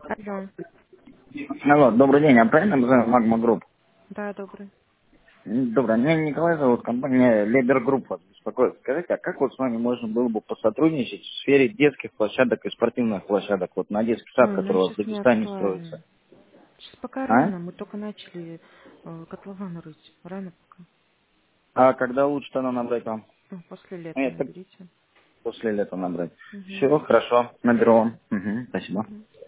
Алло. Алло, добрый день, я правильно называю Магма Групп? Да, добрый. Добрый, меня Николай зовут, компания Лебер Групп вас беспокоит. Скажите, а как вот с вами можно было бы посотрудничать в сфере детских площадок и спортивных площадок, вот на детский сад, Ой, нам который у вас в сейчас не Дагестане строится? актуально. Сейчас пока А? рано, мы только начали котлован рыть. Рано пока. А когда лучше тогда набрать вам? Ну, после лета Нет, так наберите. после лета набрать. Угу. Все, хорошо, наберу вам. Мгм, спасибо. Угу.